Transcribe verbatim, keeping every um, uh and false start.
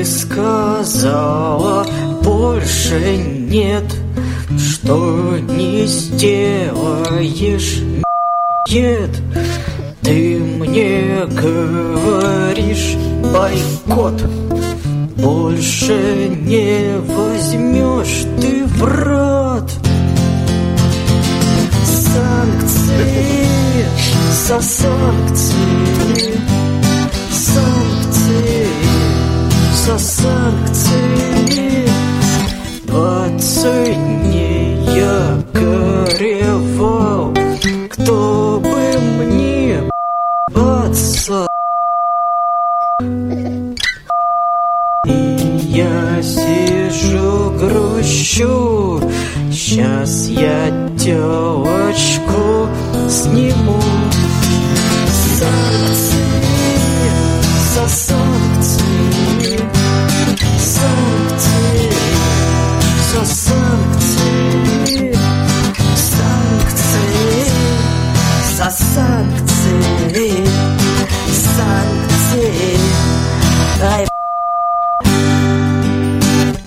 Ты сказала, больше нет, что не сделаешь, нет. Ты мне говоришь бойкот, больше не возьмешь ты в рот. Санкции, за санкции, санкции, за санкции. По цене я горевал, кто бы мне баться. И я сижу, грущу, сейчас я телочку сниму. Санкции, за санкции, санкции, за санкции, санкции, за санкции, санкции. Ай,